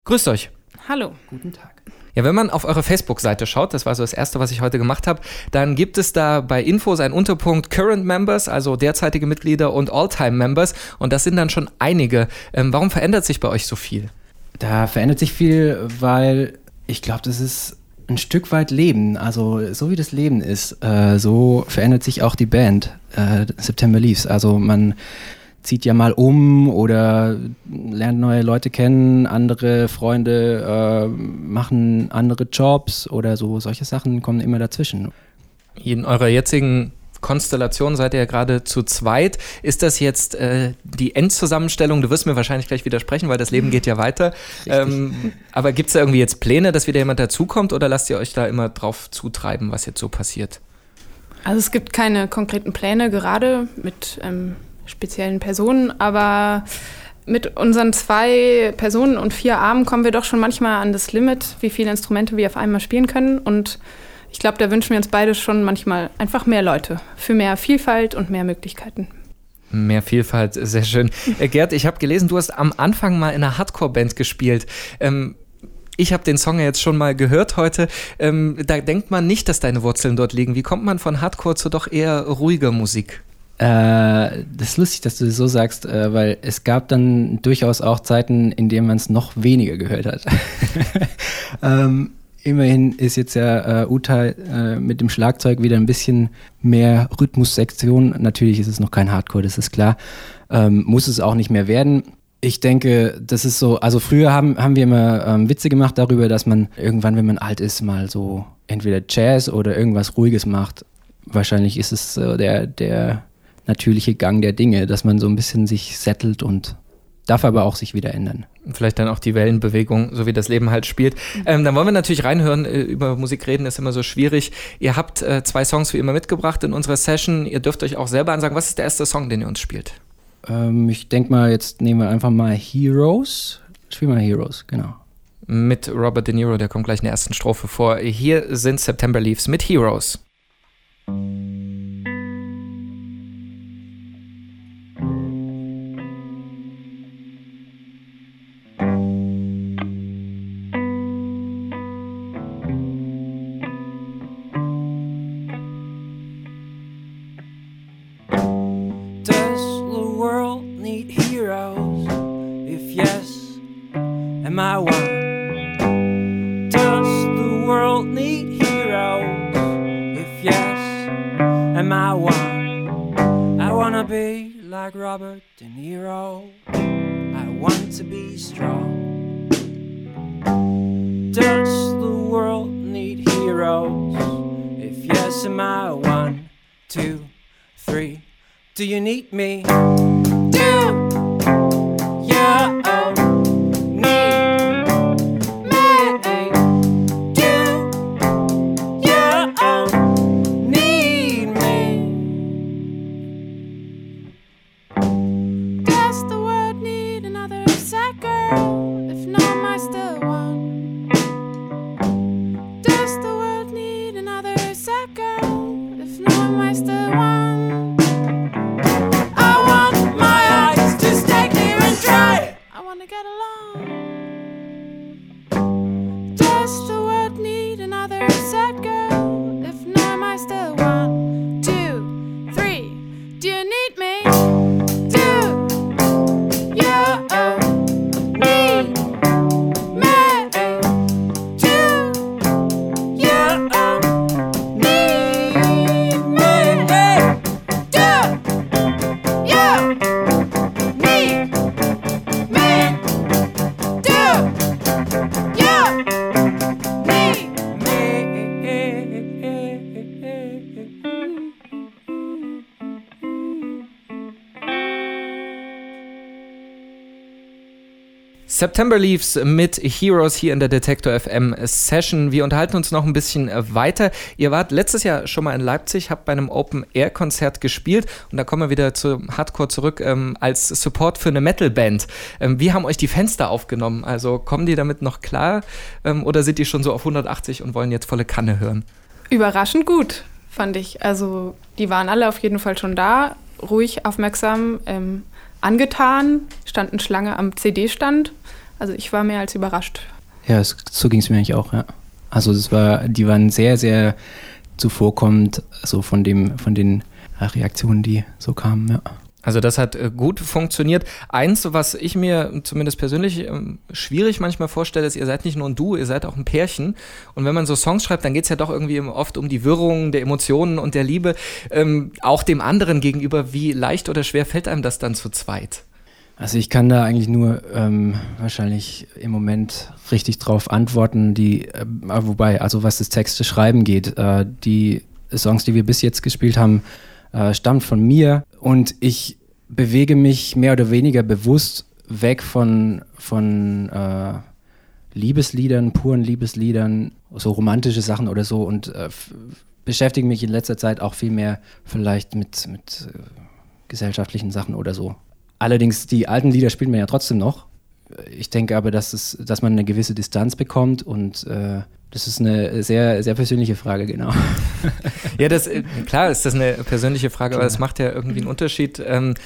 Grüßt euch. Hallo. Guten Tag. Ja, wenn man auf eure Facebook-Seite schaut, das war so das Erste, was ich heute gemacht habe, dann gibt es da bei Infos einen Unterpunkt Current Members, also derzeitige Mitglieder, und All-Time Members, und das sind dann schon einige. Warum verändert sich bei euch so viel? Da verändert sich viel, weil ich glaube, das ist ein Stück weit Leben. Also so wie das Leben ist, so verändert sich auch die Band September Leaves. Also man zieht ja mal um oder lernt neue Leute kennen, andere Freunde machen andere Jobs oder so. Solche Sachen kommen immer dazwischen. In eurer jetzigen Konstellation seid ihr ja gerade zu zweit. Ist das jetzt die Endzusammenstellung? Du wirst mir wahrscheinlich gleich widersprechen, weil das Leben geht ja weiter. Aber gibt es da irgendwie jetzt Pläne, dass wieder jemand dazukommt, oder lasst ihr euch da immer drauf zutreiben, was jetzt so passiert? Also es gibt keine konkreten Pläne gerade mit speziellen Personen, aber mit unseren 2 Personen und 4 Armen kommen wir doch schon manchmal an das Limit, wie viele Instrumente wir auf einmal spielen können, und ich glaube, da wünschen wir uns beide schon manchmal einfach mehr Leute für mehr Vielfalt und mehr Möglichkeiten. Mehr Vielfalt, sehr schön. Gerd, ich habe gelesen, du hast am Anfang mal in einer Hardcore-Band gespielt. Ich habe den Song ja jetzt schon mal gehört heute. Da denkt man nicht, dass deine Wurzeln dort liegen. Wie kommt man von Hardcore zu doch eher ruhiger Musik? Das ist lustig, dass du das so sagst, weil es gab dann durchaus auch Zeiten, in denen man es noch weniger gehört hat. Immerhin ist jetzt ja Uta mit dem Schlagzeug wieder ein bisschen mehr Rhythmussektion. Natürlich ist es noch kein Hardcore, das ist klar. Muss es auch nicht mehr werden. Ich denke, das ist so, also früher haben wir immer Witze gemacht darüber, dass man irgendwann, wenn man alt ist, mal so entweder Jazz oder irgendwas Ruhiges macht. Wahrscheinlich ist es der natürliche Gang der Dinge, dass man so ein bisschen sich settelt und darf aber auch sich wieder ändern. Vielleicht dann auch die Wellenbewegung, so wie das Leben halt spielt. Dann wollen wir natürlich reinhören. Über Musik reden ist immer so schwierig. Ihr habt 2 Songs wie immer mitgebracht in unserer Session. Ihr dürft euch auch selber ansagen. Was ist der erste Song, den ihr uns spielt? Ich denke mal, jetzt nehmen wir einfach mal Heroes. Spielen wir Heroes, genau. Mit Robert De Niro, der kommt gleich in der ersten Strophe vor. Hier sind September Leaves mit Heroes. Am I one? Does the world need heroes? If yes, am I one? I wanna be like Robert De Niro. I want to be strong. Does the world need heroes? If yes, am I 1, 2, 3? Do you need me? Do you September Leaves mit Heroes hier in der Detektor FM Session. Wir unterhalten uns noch ein bisschen weiter. Ihr wart letztes Jahr schon mal in Leipzig, habt bei einem Open-Air-Konzert gespielt und da kommen wir wieder zu Hardcore zurück als Support für eine Metal-Band. Wie haben euch die Fans da aufgenommen? Also kommen die damit noch klar oder sind die schon so auf 180 und wollen jetzt volle Kanne hören? Überraschend gut, fand ich. Also die waren alle auf jeden Fall schon da, ruhig, aufmerksam, angetan, standen Schlange am CD-Stand. Also ich war mehr als überrascht. Ja, so ging es mir eigentlich auch, ja. Also die waren sehr, sehr zuvorkommend, so von den Reaktionen, die so kamen, ja. Also das hat gut funktioniert. Eins, was ich mir zumindest persönlich schwierig manchmal vorstelle, ist, ihr seid nicht nur ein Duo, ihr seid auch ein Pärchen. Und wenn man so Songs schreibt, dann geht es ja doch irgendwie oft um die Wirrung der Emotionen und der Liebe, auch dem anderen gegenüber. Wie leicht oder schwer fällt einem das dann zu zweit? Also ich kann da eigentlich nur wahrscheinlich im Moment richtig drauf antworten, wobei, also was das Texte schreiben geht, die Songs, die wir bis jetzt gespielt haben, stammt von mir und ich bewege mich mehr oder weniger bewusst weg von Liebesliedern, puren Liebesliedern, so romantische Sachen oder so und beschäftige mich in letzter Zeit auch viel mehr vielleicht mit gesellschaftlichen Sachen oder so. Allerdings, die alten Lieder spielt man ja trotzdem noch. Ich denke aber, dass man eine gewisse Distanz bekommt und das ist eine sehr, sehr persönliche Frage, genau. Ja, klar ist das eine persönliche Frage, aber das macht ja irgendwie einen Unterschied.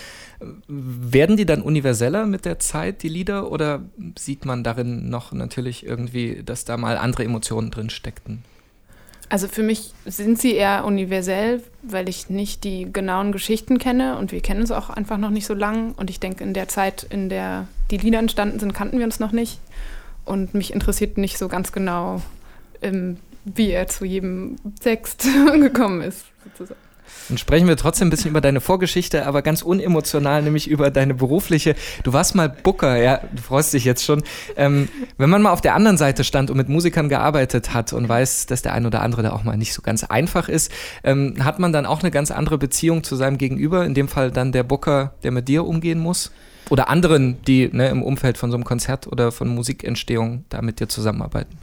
Werden die dann universeller mit der Zeit, die Lieder, oder sieht man darin noch natürlich irgendwie, dass da mal andere Emotionen drin steckten? Also für mich sind sie eher universell, weil ich nicht die genauen Geschichten kenne und wir kennen uns auch einfach noch nicht so lang und ich denke, in der Zeit, in der die Lieder entstanden sind, kannten wir uns noch nicht und mich interessiert nicht so ganz genau, wie er zu jedem Text gekommen ist, sozusagen. Dann sprechen wir trotzdem ein bisschen über deine Vorgeschichte, aber ganz unemotional, nämlich über deine berufliche. Du warst mal Booker, ja, du freust dich jetzt schon. Wenn man mal auf der anderen Seite stand und mit Musikern gearbeitet hat und weiß, dass der ein oder andere da auch mal nicht so ganz einfach ist, hat man dann auch eine ganz andere Beziehung zu seinem Gegenüber, in dem Fall dann der Booker, der mit dir umgehen muss? Oder anderen, die im Umfeld von so einem Konzert oder von Musikentstehung da mit dir zusammenarbeiten?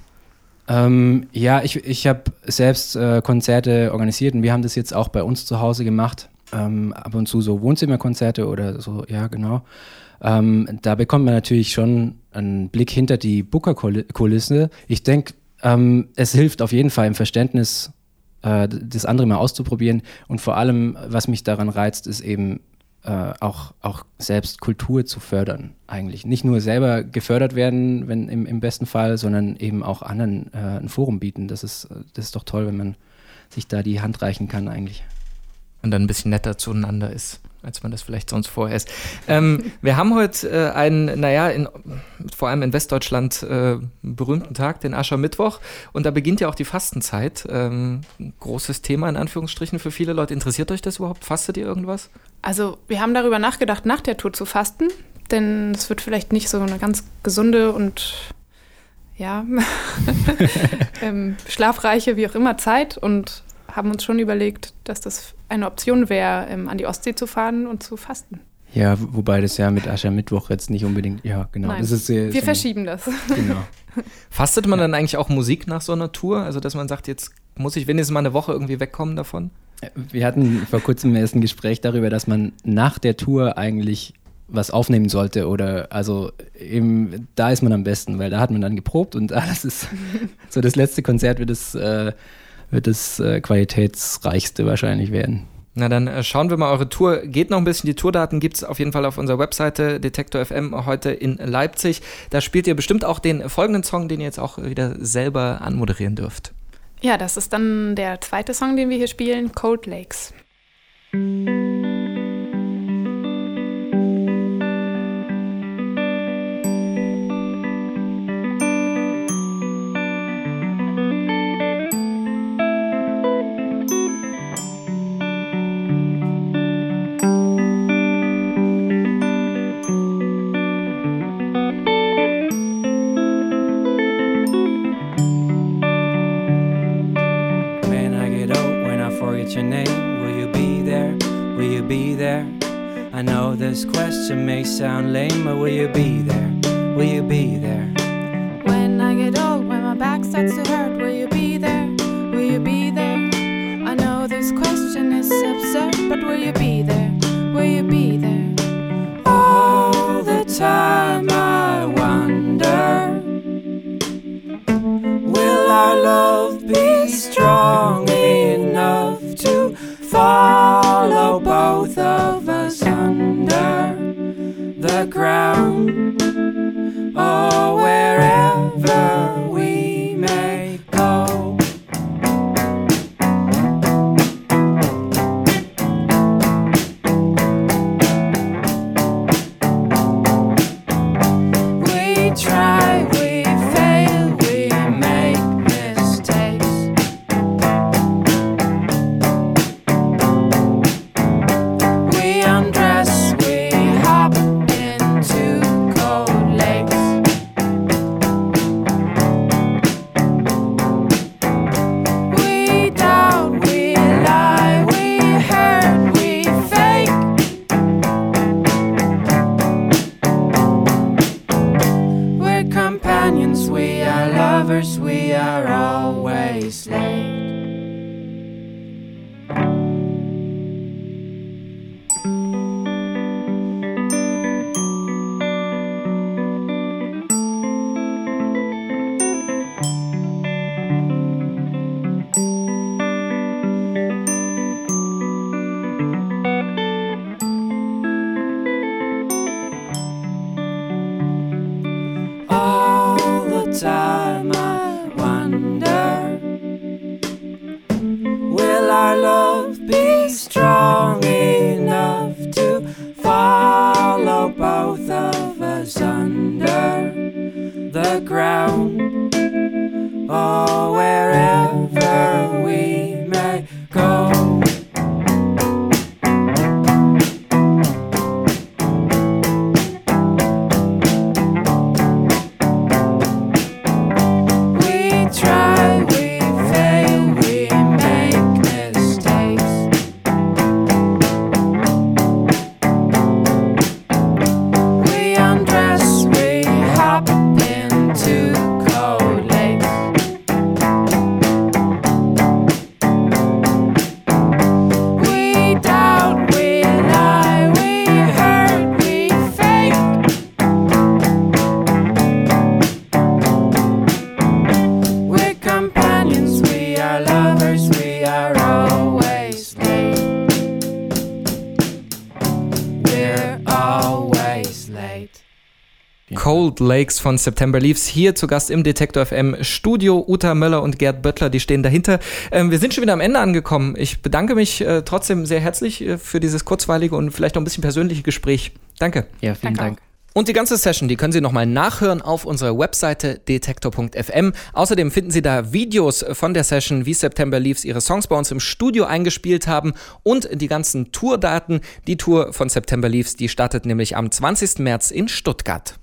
Ja, ich habe selbst Konzerte organisiert und wir haben das jetzt auch bei uns zu Hause gemacht. Ab und zu so Wohnzimmerkonzerte oder so, ja genau. Da bekommt man natürlich schon einen Blick hinter die Booker-Kulisse. Ich denke, es hilft auf jeden Fall im Verständnis, das andere mal auszuprobieren. Und vor allem, was mich daran reizt, ist eben auch selbst Kultur zu fördern eigentlich. Nicht nur selber gefördert werden, wenn im besten Fall, sondern eben auch anderen ein Forum bieten. Das ist doch toll, wenn man sich da die Hand reichen kann eigentlich. Und dann ein bisschen netter zueinander ist, als man das vielleicht sonst vorher ist. Wir haben heute einen, vor allem in Westdeutschland berühmten Tag, den Aschermittwoch. Und da beginnt ja auch die Fastenzeit. Großes Thema in Anführungsstrichen für viele Leute. Interessiert euch das überhaupt? Fastet ihr irgendwas? Also wir haben darüber nachgedacht, nach der Tour zu fasten. Denn es wird vielleicht nicht so eine ganz gesunde und schlafreiche, wie auch immer, Zeit. Und haben uns schon überlegt, dass das eine Option wäre, an die Ostsee zu fahren und zu fasten. Ja, wobei das ja mit Aschermittwoch jetzt nicht unbedingt, ja genau. Nein, das ist wir verschieben das. Genau. Fastet man dann eigentlich auch Musik nach so einer Tour? Also dass man sagt, jetzt muss ich wenigstens mal eine Woche irgendwie wegkommen davon? Wir hatten vor kurzem erst ein Gespräch darüber, dass man nach der Tour eigentlich was aufnehmen sollte oder also eben, da ist man am besten, weil da hat man dann geprobt und das ist so das letzte Konzert wird das qualitätsreichste wahrscheinlich werden. Na dann schauen wir mal, eure Tour geht noch ein bisschen. Die Tourdaten gibt es auf jeden Fall auf unserer Webseite Detektor FM heute in Leipzig. Da spielt ihr bestimmt auch den folgenden Song, den ihr jetzt auch wieder selber anmoderieren dürft. Ja, das ist dann der zweite Song, den wir hier spielen, Cold Lakes. I know this question may sound lame, but will you be there? Will you be there? When I get old, when my back starts to hurt, will you be there? Will you be there? I know this question is absurd, but will you be there? Will you be there? All the time I wonder, will our love be strong enough to follow both of us under the ground? Oh, wherever we may go. We try, we fail, we make mistakes. We undress, we hop into cold lakes. We doubt, we lie, we hurt, we fake. We're companions, we are lovers, we are always late. All the time I wonder, will our love be strong enough to follow both of us under the ground, or wherever we may go? We try, we fail, we make mistakes. We undress, we hop into cold lakes. We doubt, we lie, we hurt, we fake. We're companions, we are lovers, we are always late. We're always late. Cold Lakes von September Leaves, hier zu Gast im Detektor FM Studio. Uta Möller und Gerd Böttler, die stehen dahinter. Wir sind schon wieder am Ende angekommen. Ich bedanke mich trotzdem sehr herzlich für dieses kurzweilige und vielleicht auch ein bisschen persönliche Gespräch. Danke. Ja, vielen Danke Dank. Und die ganze Session, die können Sie nochmal nachhören auf unserer Webseite detektor.fm. Außerdem finden Sie da Videos von der Session, wie September Leaves ihre Songs bei uns im Studio eingespielt haben und die ganzen Tourdaten. Die Tour von September Leaves, die startet nämlich am 20. März in Stuttgart.